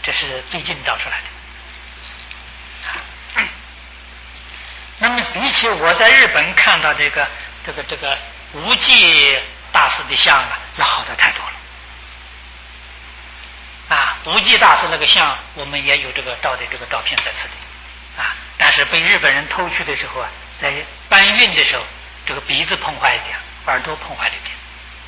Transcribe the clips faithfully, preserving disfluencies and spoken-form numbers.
这是最近造出来的。那么比起我在日本看到这个这个这个无忌大师的像啊，要好的太多了。啊，无忌大师那个像，我们也有这个照的这个照片在此里，啊，但是被日本人偷去的时候啊，在搬运的时候，这个鼻子碰坏一点，耳朵碰坏了一点。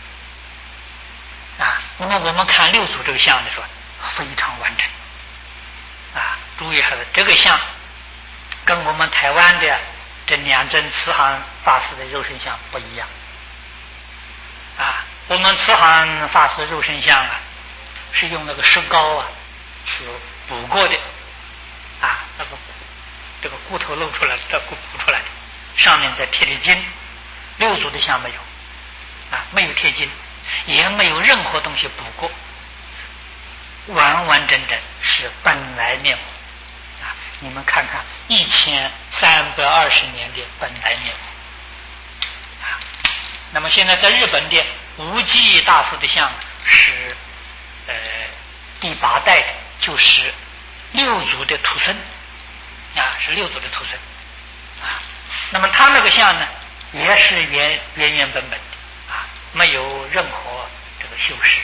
啊，那么我们看六祖这个像的时候，非常完整。啊，注意还有这个像。跟我们台湾的这两尊慈航法师的肉身像不一样啊！我们慈航法师肉身像啊，是用那个石膏啊是补过的啊，那个这个骨头露出来，这骨补出来的，上面再贴的金。六祖的像没有啊，没有贴金，也没有任何东西补过，完完整整是本来面目。你们看看一千三百二十年的本来面目啊！那么现在在日本的无忌大师的像是呃第八代的，就是六祖的徒孙啊，是六祖的徒孙啊。那么他那个像呢，也是原原原本本的啊，没有任何这个修饰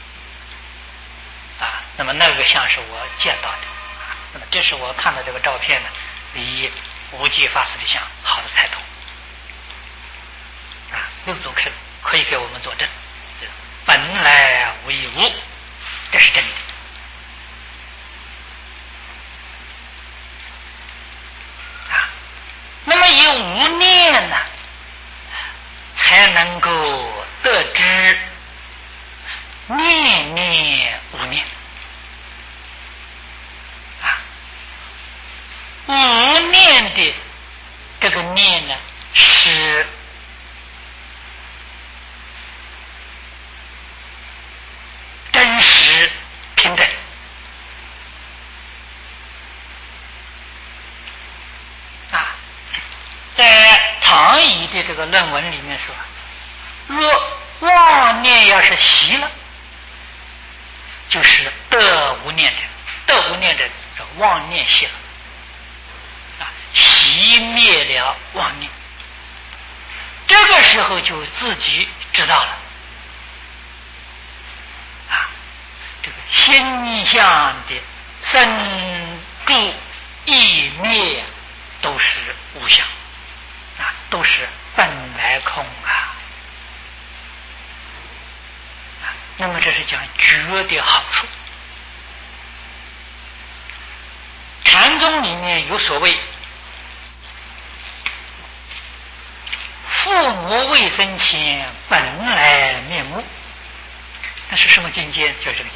啊。那么那个像是我见到的。那么这是我看到这个照片呢，比无忌法师的像好的太多啊！六祖可可以给我们作证，本来无一物，这是真的啊。那么以无念呢，才能够得知念念无念。无念的这个念呢，是真实平等啊。在唐乙的这个论文里面说，若妄念要是熄了，就是得无念的，得无念的是妄念熄了。熄灭了妄念，这个时候就自己知道了啊，这个心相的生住意灭都是无相啊，都是本来空啊啊。那么这是讲觉的好处。禅宗里面有所谓父母未生前本来面目，那是什么境界？就是这个境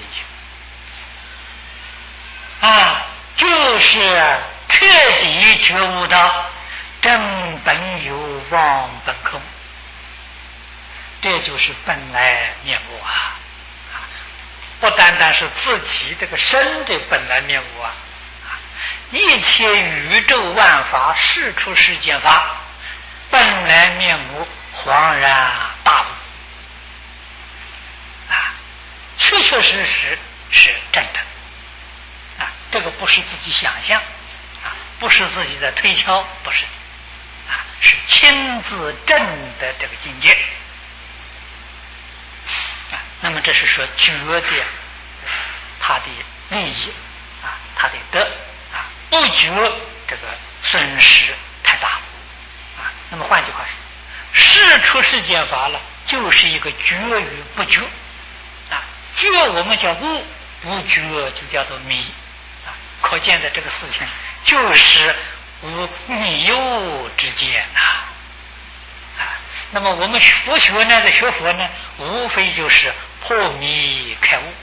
界啊，就是彻底觉悟到真本有妄本空，这就是本来面目啊！不单单是自己这个身的本来面目啊，一切宇宙万法事出世间法本来面目恍然大悟啊，确确实实是真的啊，这个不是自己想象啊，不是自己的推敲，不是啊，是亲自证的这个境界啊。那么这是说觉的他的利益啊，他的德啊，不觉这个损失太大啊。那么换句话说，事出世间法了，就是一个觉与不觉啊。觉我们叫悟，不觉就叫做迷啊。可见的这个事情就是无迷悟之间呐啊。那么我们佛学呢，在学佛呢，无非就是破迷开悟。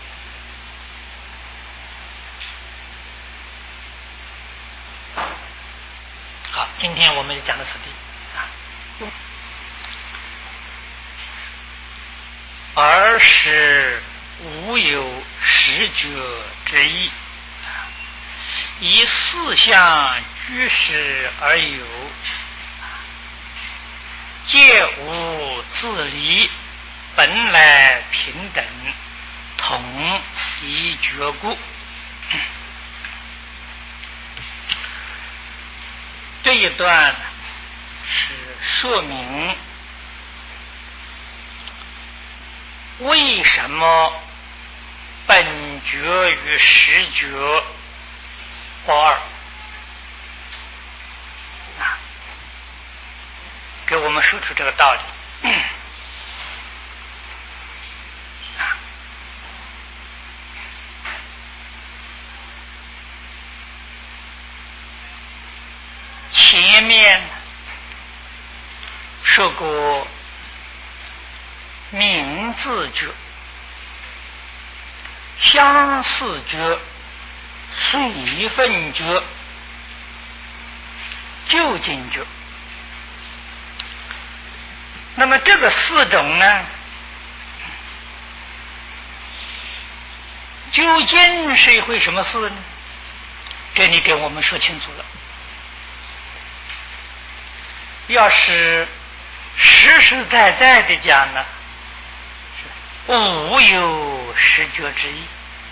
好，今天我们就讲到此地啊。而是无有实觉之意，以四相居士而有，皆无自离，本来平等，同一觉故。 这一段是说明为什么本觉与实觉不二啊，给我们说出这个道理。前面说过名字觉、相似觉、随分觉、究竟觉。那么这个四种呢，究竟是一回什么事呢？这里给我们说清楚了。要是实实在在的讲呢，无有实觉之意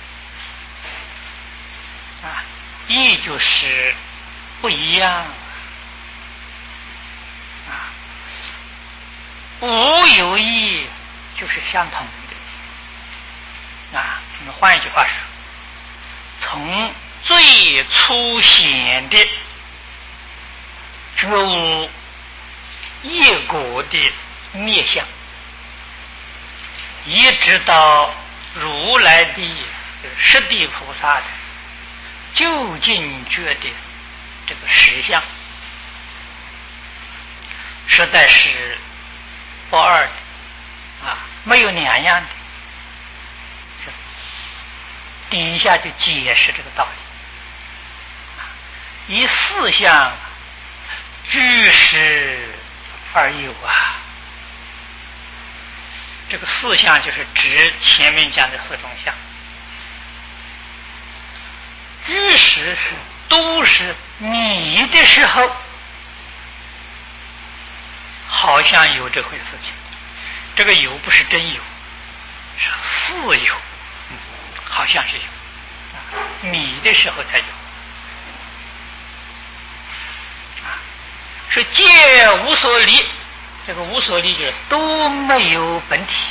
啊，意就是不一样啊，无有意就是相同的啊。那么换一句话说，从最粗显的觉悟业果的灭相，一直到如来的十地菩萨的究竟觉的这个实相，实在是不二的啊，没有两样的。底下就解释这个道理，以四相居实而有啊。这个四相就是指前面讲的四种相，居实是都是你的时候，好像有这回事情。这个有不是真有，是似有，嗯，好像是有，你的时候才有。是皆无所离，这个无所离就是都没有本体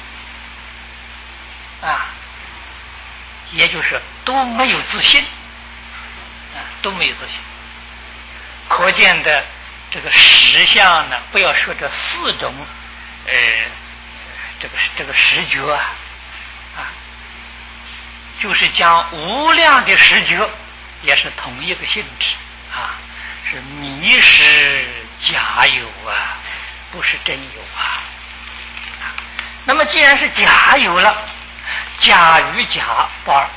啊，也就是都没有自信啊，都没有自信。可见的这个实相呢，不要说这四种，呃，这个这个实觉啊，啊，就是讲无量的实觉，也是同一个性质啊。是迷失假有啊，不是真有啊。那么既然是假有了，假与假不二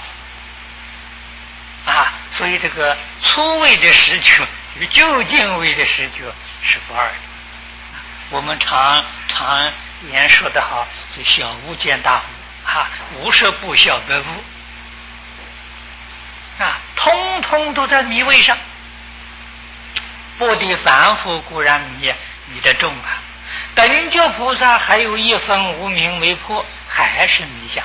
啊，所以这个初位的实觉与究竟位的实觉是不二的。我们常常言说得好，是小巫见大巫啊，无实不晓得巫啊，通通都在迷位上。不敌凡夫固然迷迷得重啊，等觉菩萨还有一分无明没破，还是迷相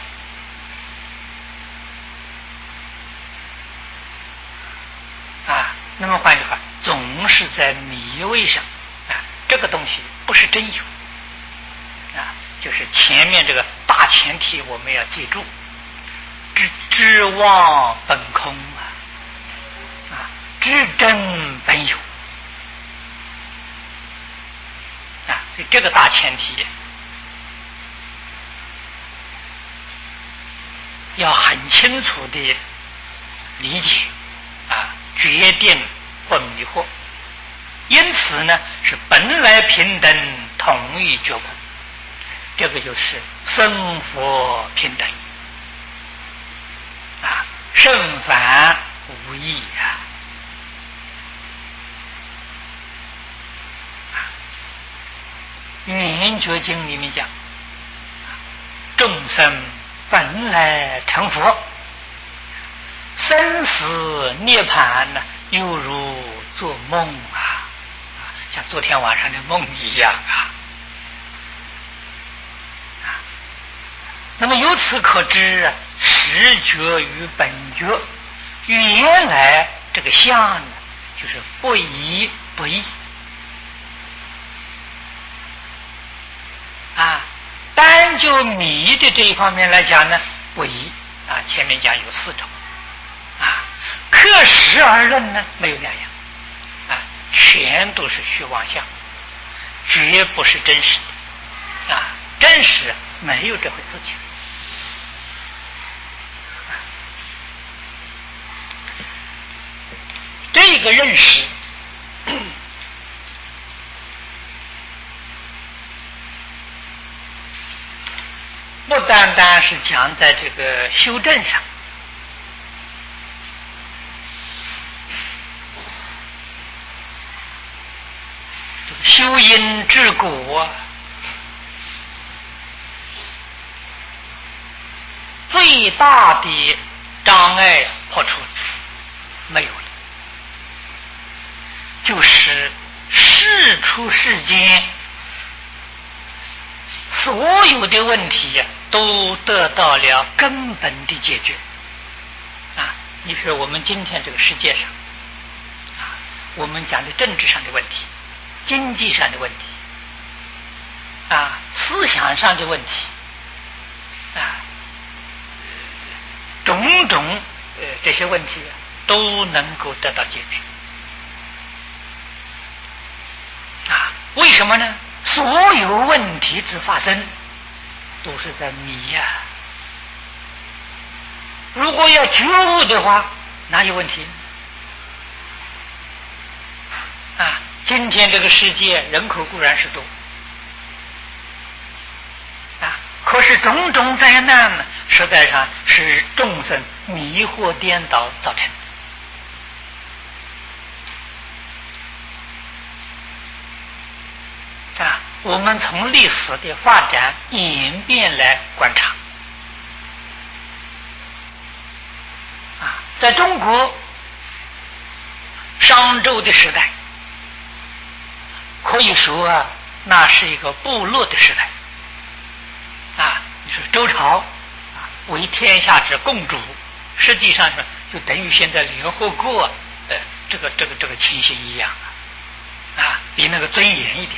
啊。那么换句话，总是在迷位上啊，这个东西不是真有啊，就是前面这个大前提我们要记住，知知妄本空啊，啊，知真本有。啊，所以这个大前提要很清楚的理解啊，决定不迷惑。因此呢，是本来平等，统一觉悟，这个就是生佛平等啊，圣凡无异啊。圆觉经里面讲，众生本来成佛，生死涅槃呢，犹如做梦啊，像昨天晚上的梦一样啊。那么由此可知啊，实觉与本觉，原来这个相呢，就是不以不易啊。单就米的这一方面来讲呢，不易啊。前面讲有四种啊，刻实而论呢，没有两样啊，全都是虚妄相，绝不是真实的啊。真实没有这回事情。这个认识不单单是讲在这个修正上，修因治果，最大的障碍破除没有了，就是世出世间所有的问题都得到了根本的解决啊！你说我们今天这个世界上啊，我们讲的政治上的问题、经济上的问题啊、思想上的问题啊，种种呃这些问题都能够得到解决啊？为什么呢？所有问题之发生都是在迷呀、啊。如果要觉悟的话，哪有问题啊？今天这个世界人口固然是多啊，可是种种灾难呢，实在上是众生迷惑颠倒造成的啊。我们从历史的发展演变来观察啊，在中国商周的时代，可以说啊，那是一个部落的时代啊。你说周朝啊为天下之共主，实际上是就等于现在联合国呃这个这个这个情形一样啊，比那个尊严一点。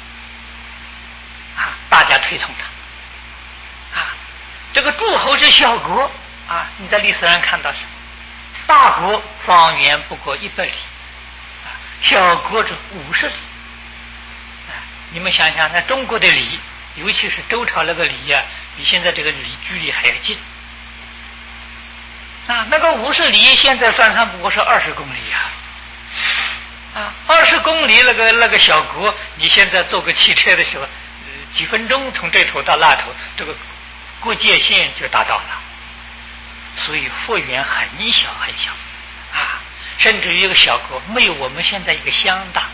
啊，大家推崇他啊。这个诸侯是小国啊，你在历史上看到是大国方圆不过一百里啊，小国是五十里啊。你们想想，那中国的里，尤其是周朝那个里呀、啊，比现在这个里距离还要近啊。那个五十里现在算上不过是二十公里啊。啊，二十公里那个那个小国，你现在坐个汽车的时候。几分钟从这头到那头，这个国界线就达到了，所以幅员很小很小啊，甚至于一个小国没有我们现在一个乡大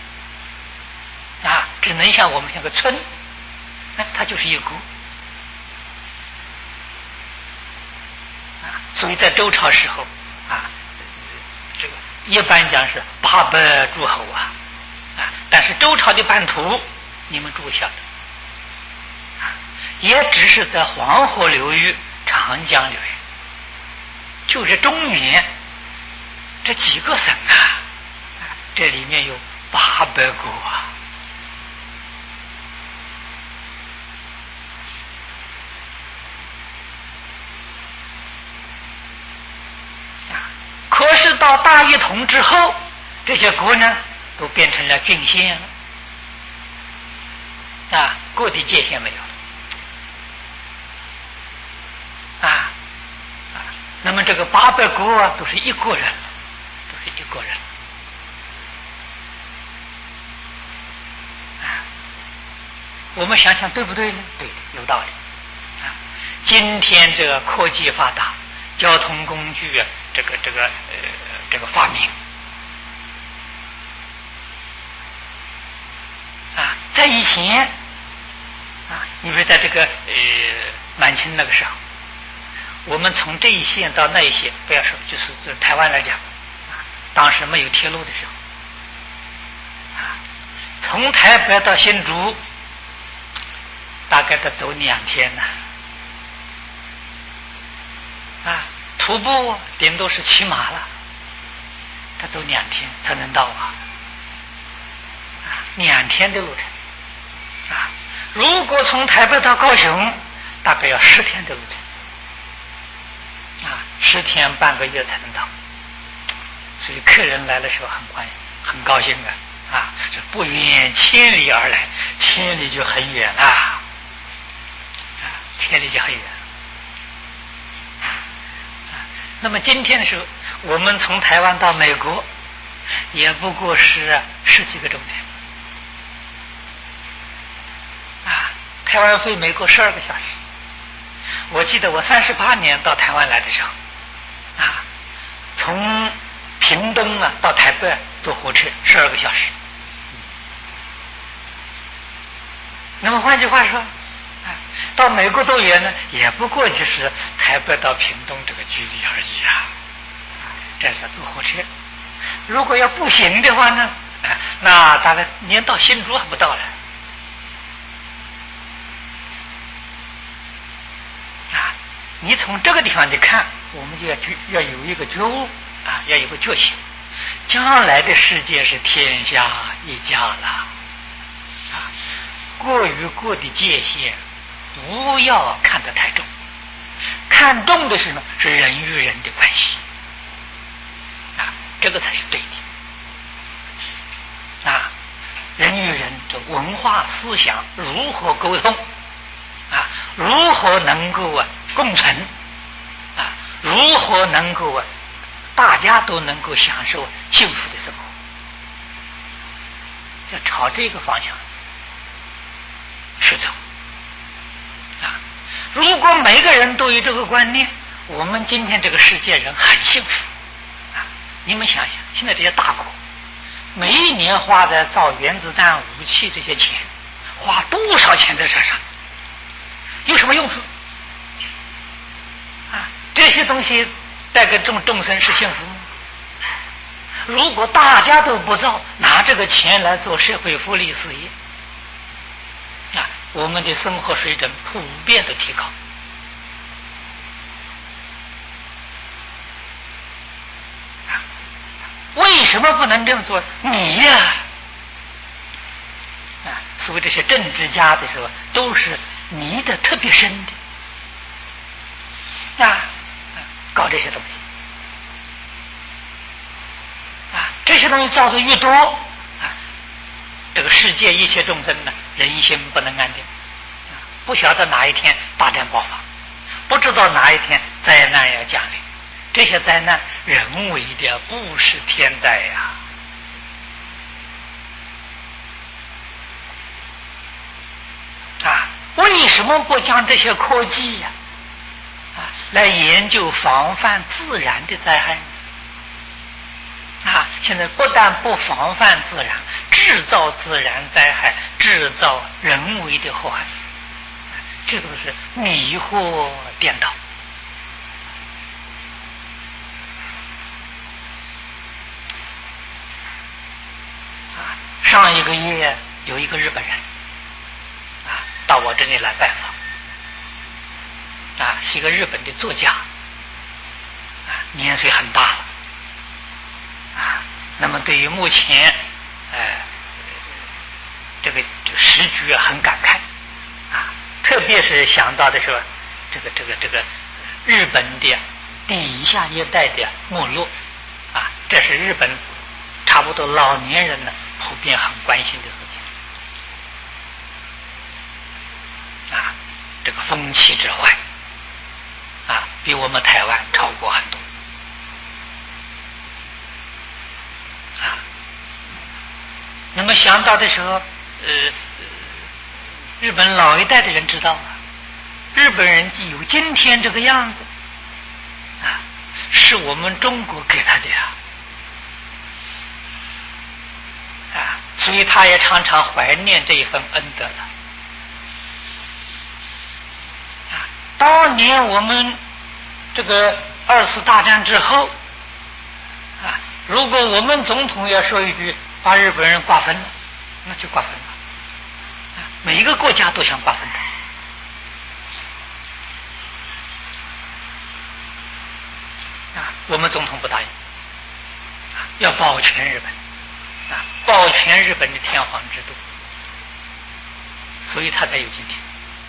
啊，只能像我们像个村，那它就是一个国啊。所以在周朝时候啊，这个一般讲是八百诸侯啊啊，但是周朝的版图你们注意晓得。也只是在黄河流域、长江流域，就是中原这几个省啊，这里面有八百国啊。可是到大一统之后，这些国呢都变成了郡县了啊，国的界限没有了。啊啊！那么这个八百国啊，都是一国人，都是一国人啊。我们想想对不对呢？对的，有道理啊。今天这个科技发达，交通工具啊，这个这个呃这个发明啊，在以前啊，你说在这个呃满清那个时候。我们从这一线到那一线，不要说，就是在台湾来讲，啊，当时没有铁路的时候，啊，从台北到新竹，大概得走两天呢，啊，徒步顶多是骑马了，他走两天才能到啊， 两天的路程啊。如果从台北到高雄，大概要十天的路程啊，十天半个月才能到。所以客人来的时候很欢很高兴的啊，这不远千里而来，千里就很远了啊，千里就很远。那么今天的时候，我们从台湾到美国，也不过是十几个钟点啊。台湾飞美国十二个小时。我记得我三十八年到台湾来的时候，啊，从屏东啊到台北坐火车十二个小时。那么换句话说，啊，到美国多远呢？也不过就是台北到屏东这个距离而已啊。这是坐火车。如果要步行的话呢，啊，那大概连到新竹还不到了。啊，你从这个地方去看，我们就要去要有一个觉悟啊，要有个觉醒。将来的世界是天下一家了，啊，过与过的界限不要看得太重，看重的是呢是人与人的关系，啊，这个才是对的，啊，人与人的文化思想如何沟通，啊，如何能够啊共存，啊，如何能够啊大家都能够享受幸福的生活，要朝这个方向去走啊！如果每个人都有这个观念，我们今天这个世界人很幸福啊！你们想想，现在这些大国每一年花在造原子弹武器这些钱，花多少钱在这上，有什么用处啊？这些东西带给众众生是幸福吗？如果大家都不造，拿这个钱来做社会福利事业，啊，我们的生活水准普遍的提高。啊，为什么不能这样做？你呀，啊，所谓这些政治家的时候，都是迷得特别深的，啊，搞这些东西。这些东西造的越多啊，这个世界一切众生呢，人心不能安定，啊，不晓得哪一天大战爆发，不知道哪一天灾难要降临。这些灾难人为的，不是天灾呀！啊，为什么不将这些科技呀，啊，来研究防范自然的灾害呢？啊！现在不但不防范自然，制造自然灾害，制造人为的祸害，这个是迷惑颠倒。啊，上一个月有一个日本人啊到我这里来拜访，啊，是一个日本的作家，啊，年岁很大了。啊，那么对于目前，呃，这个时局啊，很感慨，啊，特别是想到的时候，这个这个这个日本的底下一代的没落，啊，这是日本差不多老年人呢普遍很关心的事情，啊，这个风气之坏，啊，比我们台湾超过很多。啊，那么想到的时候，呃，日本老一代的人知道啊，日本人有今天这个样子，啊，是我们中国给他的呀，啊，所以他也常常怀念这一份恩德了。啊，当年我们这个二次大战之后，啊。如果我们总统要说一句把日本人瓜分了，那就瓜分了。每一个国家都想瓜分他，啊，我们总统不答应，啊，要保全日本，啊， 保全日本的天皇制度，所以他才有今天。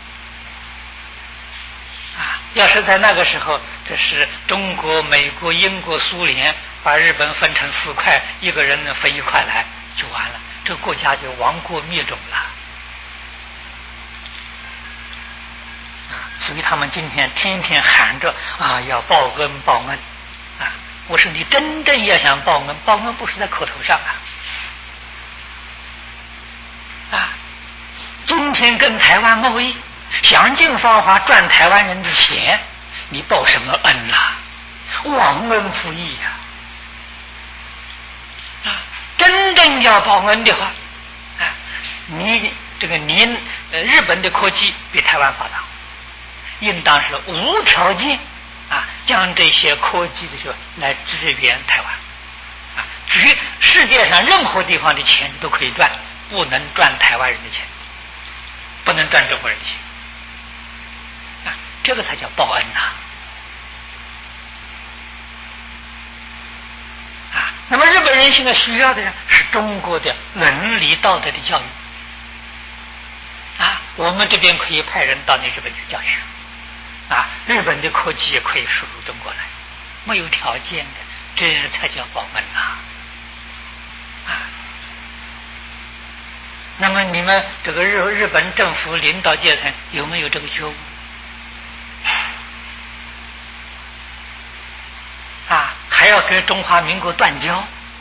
啊，要是在那个时候，这是中国、美国、英国、苏联把日本分成四块，一个人分一块来就完了，这个国家就亡国灭种了。啊，所以他们今天天天喊着啊要报恩报恩，啊，我说你真正要想报恩，报恩不是在口头上啊。啊，今天跟台湾贸易，想尽方法赚台湾人的钱，你报什么恩呐、啊？忘恩负义呀！啊，真正要报恩的话，啊，你这个您呃日本的科技比台湾发达，应当是无条件啊将这些科技的时候来支援台湾，啊，举世界上任何地方的钱都可以赚，不能赚台湾人的钱，不能赚中国人的钱。这个才叫报恩呐！啊，那么日本人现在需要的是中国的伦理道德的教育。啊，我们这边可以派人到你日本去教学。啊，日本的科技也可以输入中国来，没有条件的，这才叫报恩呐！啊，那么你们这个日日本政府领导阶层有没有这个觉悟？啊，还要跟中华民国断交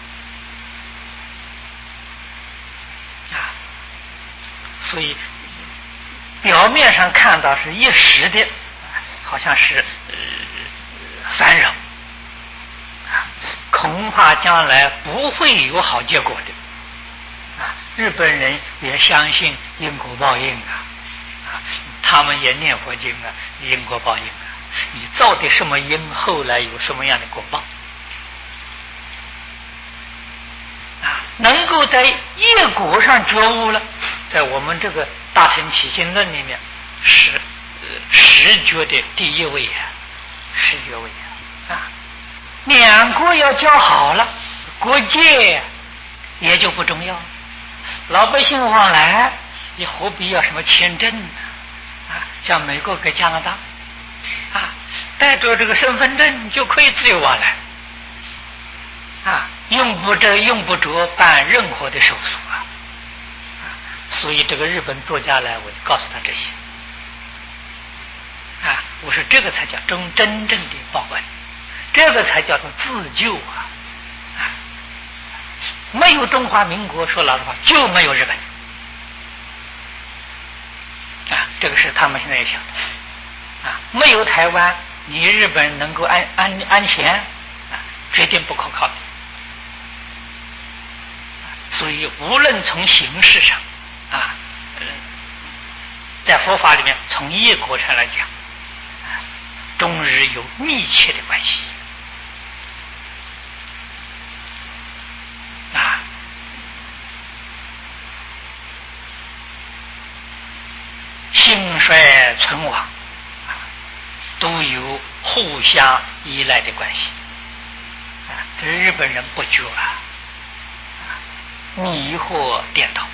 啊！所以表面上看到是一时的，好像是呃烦扰啊，恐怕将来不会有好结果的啊！日本人也相信因果报应啊，啊，他们也念佛经啊，因果报应啊。你造的什么因，后来有什么样的果报啊？能够在业果上觉悟了，在我们这个大乘起信论里面是呃十觉的第一位啊，十觉位啊啊！两国要交好了，国界也就不重要了，老百姓往来你何必要什么签证呢？啊，像美国跟加拿大。啊，带着这个身份证就可以自由往来，啊，用不着用不着办任何的手续啊，啊，所以这个日本作家来，我就告诉他这些，啊，我说这个才叫真真正的报恩，这个才叫做自救啊，啊，没有中华民国，说老实话就没有日本，啊，这个是他们现在也晓得。啊，没有台湾，你日本能够安安安全啊，决定不可靠的。所以，无论从形式上啊，在佛法里面从业果上来讲，啊，中日有密切的关系啊。兴衰存亡。都有互相依赖的关系啊！这日本人不觉啊，迷惑颠倒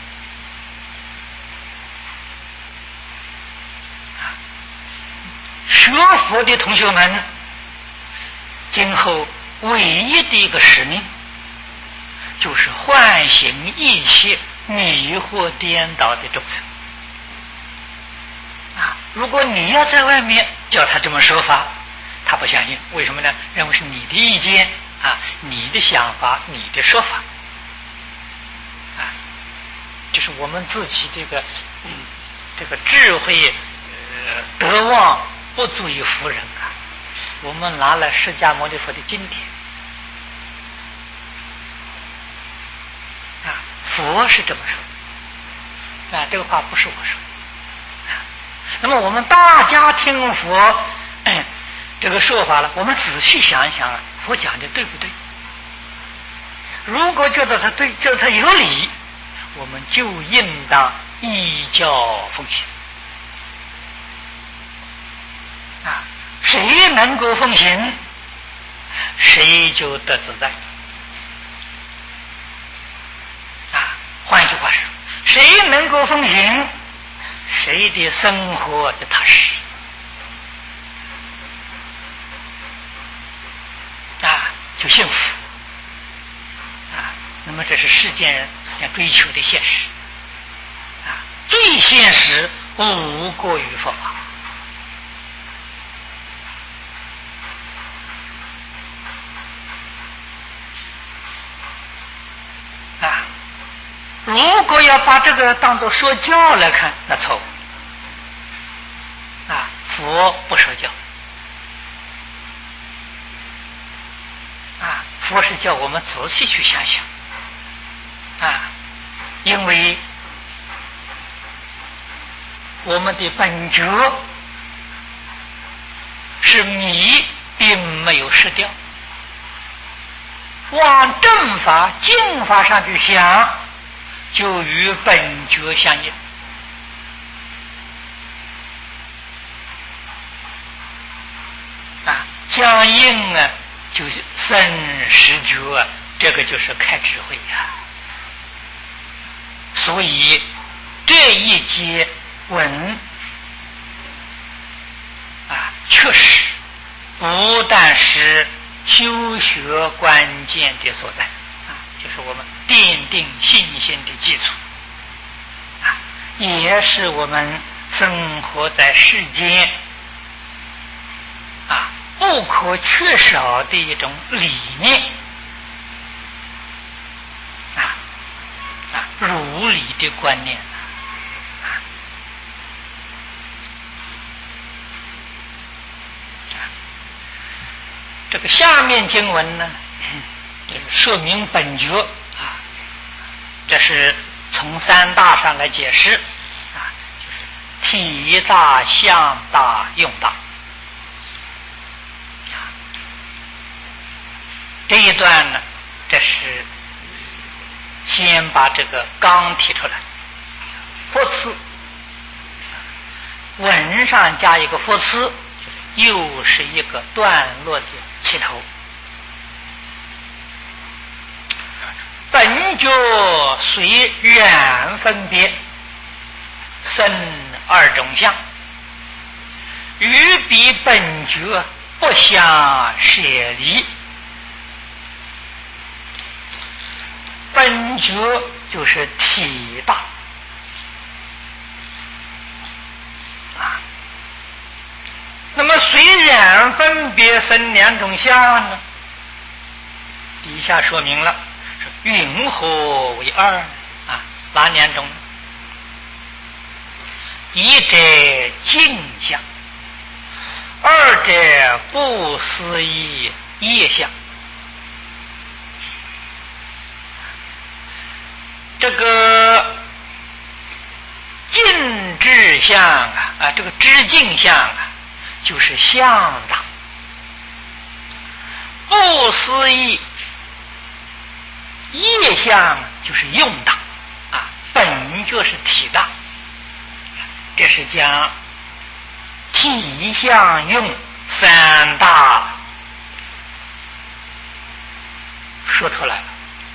啊！学佛的同学们，今后唯一的一个使命，就是唤醒一切迷惑颠倒的众生。啊！如果你要在外面叫他这么说法，他不相信。为什么呢？认为是你的意见啊，你的想法，你的说法啊，就是我们自己这个嗯，这个智慧呃德望不足以服人啊。我们拿了释迦牟尼佛的经典啊，佛是这么说的啊，这个话不是我说的。那么我们大家听佛、哎、这个说法了，我们仔细想一想啊，佛讲的对不对？如果觉得他对，觉得他有理，我们就应当依教奉行啊。谁能够奉行，谁就得自在谁能够奉行，谁的生活就踏实啊，就幸福啊。那么这是世间人要追求的现实啊，最现实无过于佛法。如果要把这个当作说教来看，那错误啊！佛不说教啊，佛是叫我们仔细去想想啊，因为我们的本觉是迷，并没有失掉，往正法、净法上去想，就与本觉相应啊，相应啊，就是生实觉，这个就是开智慧呀、啊。所以这一节文啊，确实不但是修学关键的所在啊，就是我们奠定信心的基础啊，也是我们生活在世间啊不可缺少的一种理念啊啊如理的观念啊。这个下面经文呢，就是说明本觉啊，这是从三大上来解释啊，就是体大、相大、用大。这一段呢，这是先把这个纲提出来，佛词，文上加一个佛词，又是一个段落的起头。本觉随染分别生二种相，与彼本觉不相舍离。本觉就是体大啊，那么虽然分别生两种相呢，底下说明了云何为二啊？哪两种？一者镜相，二者不思议业相。这个镜智相啊，啊，这个知镜相啊，就是相大；不思议业相就是用大啊。本就是体大，这是将体相用三大说出来了。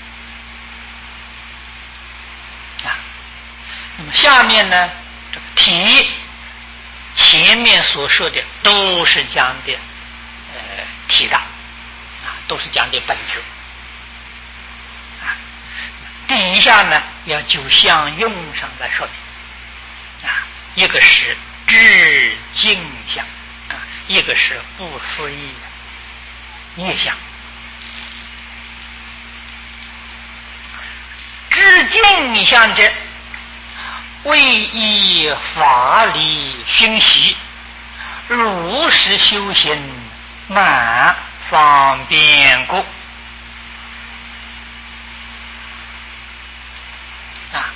那么下面呢，这个体前面所说的都是讲的呃体大啊，都是讲的本觉啊。底下呢要就相用上来说明啊，一个是知镜相啊，一个是不思议业相。知镜相者，为依法理熏习，如实修行，满方便故啊。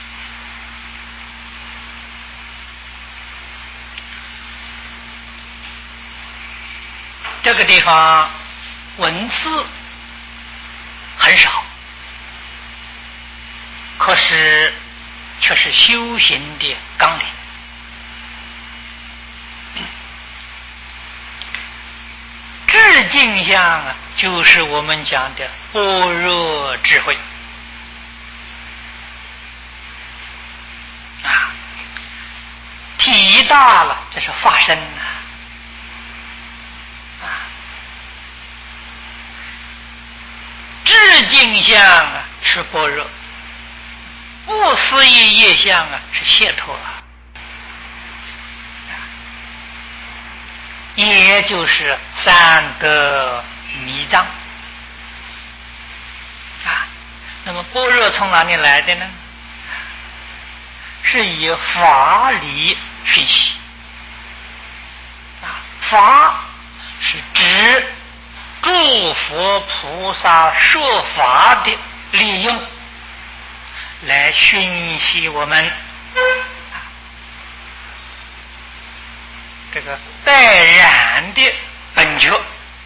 这个地方文字很少，可是却是修行的纲领。智镜相啊，就是我们讲的般若智慧啊，体大了，这是法身呐。啊，智境相啊是般若，不思议业相啊是解脱啊。也就是三德密藏啊。那么般若从哪里来的呢？是以法理学习啊，法是指诸佛菩萨说法的利用，来熏习我们这个待然的本觉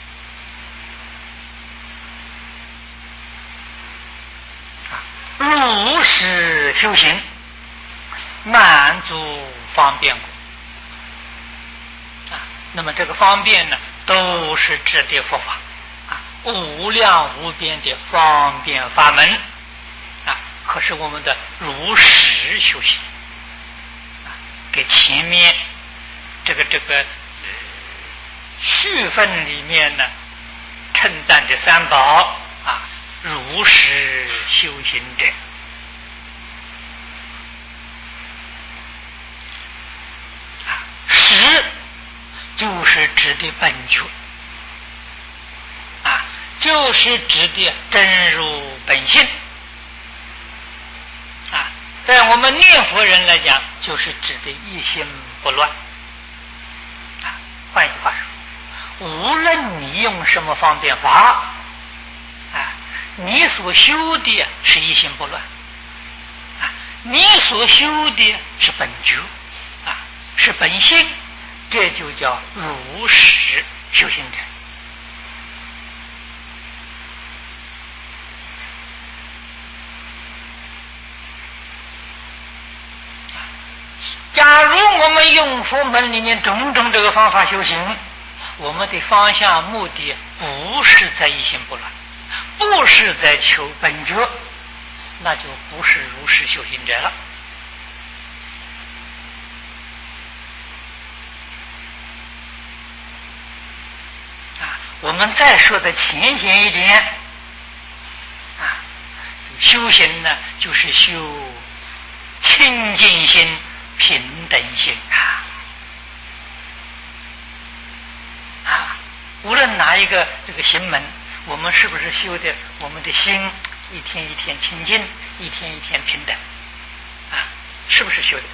啊，如实修行，满足方便果啊。那么这个方便呢，都是指的佛法啊，无量无边的方便法门啊。可是我们的如实修行啊，给前面这个这个序分里面呢称赞的三宝啊，如实修行者啊，实就是指的本觉啊，就是指的真如本性啊，在我们念佛人来讲，就是指的一心不乱。换一句话说，无论你用什么方便法啊，你所修的是一心不乱啊，你所修的是本觉啊，是本性，这就叫如实修行者。假如我们用佛门里面种种这个方法修行，我们的方向目的不是在一心不乱，不是在求本觉，那就不是如实修行者了啊。我们再说的浅显一点啊，修行呢就是修清净心、平等心啊啊！无论哪一个这个行门，我们是不是修的我们的心一天一天清净，一天一天平等啊？是不是修的？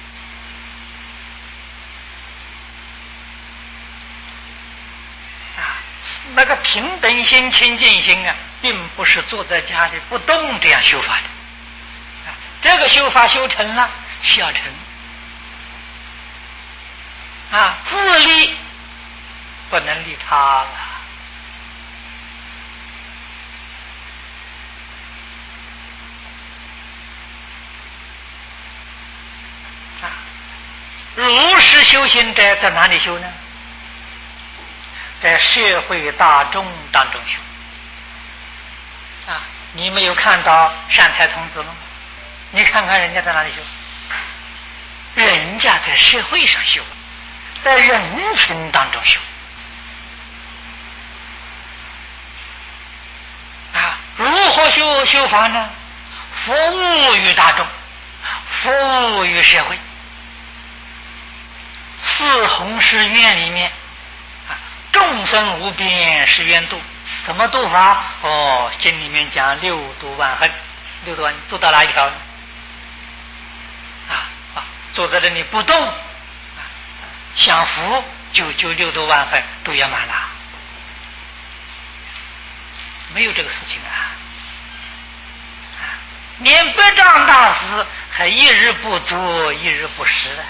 啊，那个平等心、清净心啊，并不是坐在家里不动这样修法的啊。这个修法修成了，小成。啊，自利不能利他了啊！如实修行者在哪里修呢？在社会大众当中修啊！你没有看到善财童子吗？你看看人家在哪里修？人家在社会上修，在人群当中修啊！如何修修法呢？服务于大众，服务于社会。四弘誓愿里面啊，众生无边誓愿度，怎么度法？哦，经里面讲六度万恒，六度万做到哪一条呢？啊啊，坐在这里不动，啊，享福就就六度万恒都圆满了，没有这个事情啊！啊，连百丈大师还一日不作，一日不食的。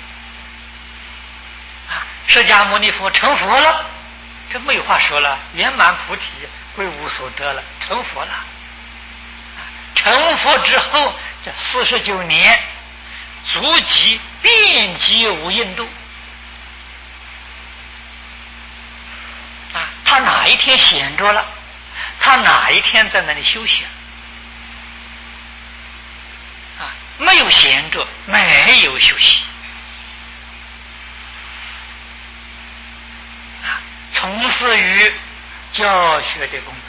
啊，释迦牟尼佛成佛了，这没有话说了，圆满菩提，归无所得了，成佛了。啊，成佛之后，这四十九年，足迹遍及无印度。啊，他哪一天闲着了？他哪一天在那里休息？啊， 没有闲着，没有休息啊，从事于教学的工作。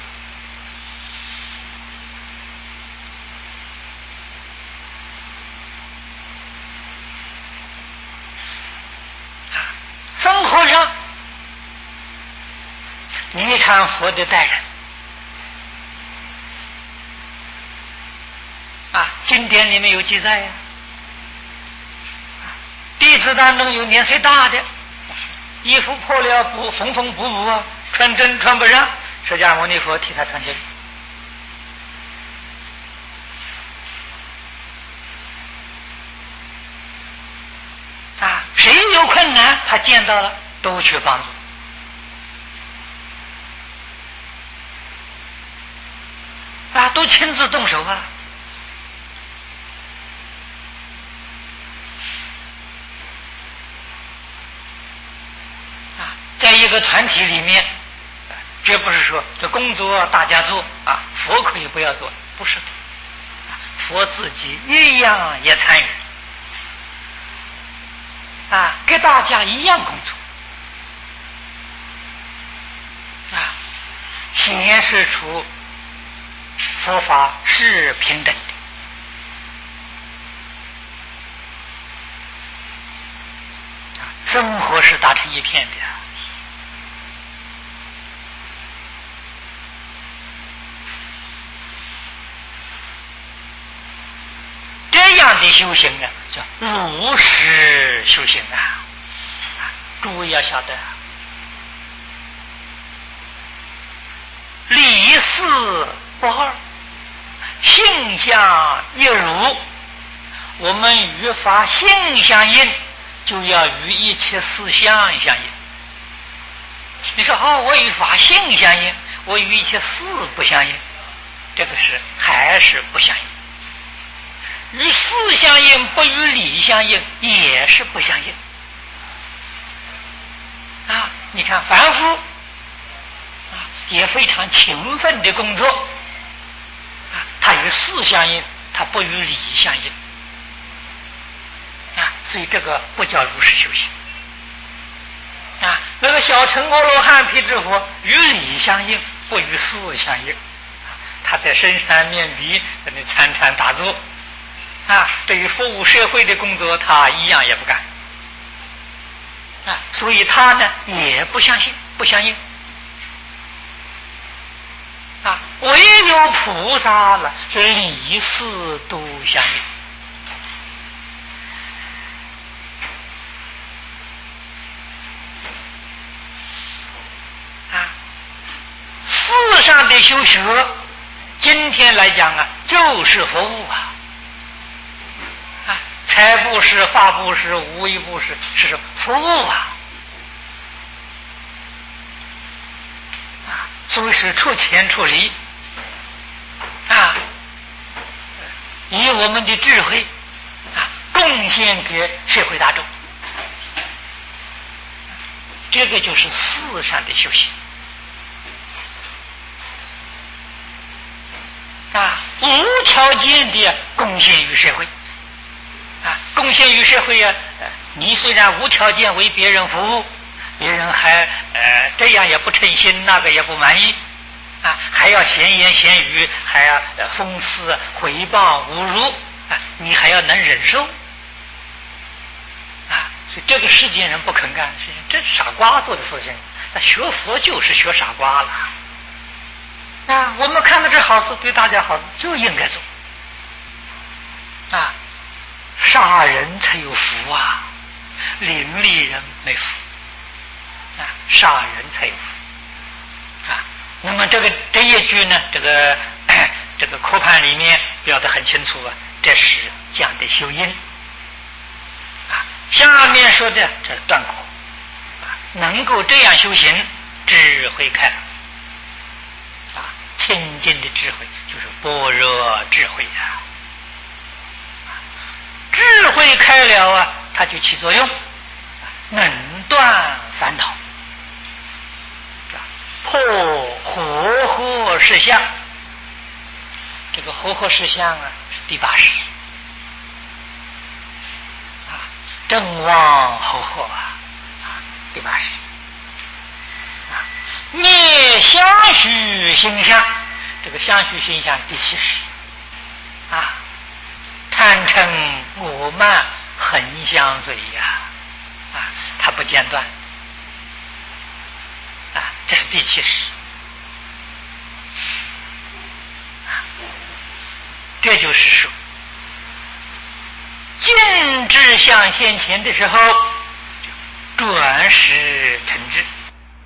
生活上，你看佛的待人啊，经典里面有记载呀、啊。弟子当中有年岁大的，衣服破了不缝缝补补啊，穿针穿不上，释迦牟尼佛替他穿针。啊，谁有困难，他见到了都去帮助。啊，都亲自动手啊！啊，在一个团体里面，绝不是说这工作大家做啊，佛可以不要做，不是的，佛自己一样也参与，啊，跟大家一样工作，啊，显示出佛法是平等的。生活是打成一片的，这样的修行啊，叫如实修行啊！诸位要晓得，理事不二，性相一如。我们与法性相应，就要与一切事相相应。你说好，我与法性相应，我与一切事不相应，这个是还是不相应。与事相应不与理相应，也是不相应。啊，你看凡夫啊，也非常勤奋的工作，啊，他与事相应，他不与理相应。啊，所以这个不叫如实修行。啊，那个小乘阿罗汉辟支佛与理相应，不与事相应。他在深山面壁在那参禅打坐，啊，对于服务社会的工作，他一样也不干。啊，所以他呢也不相信，不相应。啊，唯有菩萨了，是理事都相应。世上的修学，今天来讲啊，就是服务啊，啊，财布施、法布施、无为布施，是服务啊，啊，所以是出钱出力，啊，以我们的智慧啊，贡献给社会大众，这个就是世上的修行。啊，无条件的贡献于社会，啊，贡献于社会啊！你虽然无条件为别人服务，别人还呃这样也不称心，那个也不满意，啊，还要闲言闲语，还要讽刺、诽谤、侮辱，啊，你还要能忍受，啊，所以这个世间人不肯干，是这傻瓜做的事情。那学佛就是学傻瓜了。啊，我们看到这好事，对大家好事就应该做。啊，杀人才有福啊，邻里人没福。啊，杀人才有福。啊，那么这个这一句呢，这个这个课判里面表得很清楚啊，这是讲的修因。啊，下面说的这断果，啊，能够这样修行，智慧开了。清净的智慧就是般若智慧呀、啊，智慧开了啊，它就起作用，能断烦恼，破和合实相。这个和合实相啊，是第八识正往后合啊，第八识啊，灭相续形象，这个相续形象第七识啊，贪嗔我慢横相随呀，啊，它不间断啊，这是第七识啊，这就是说。静止向现前的时候，转识成智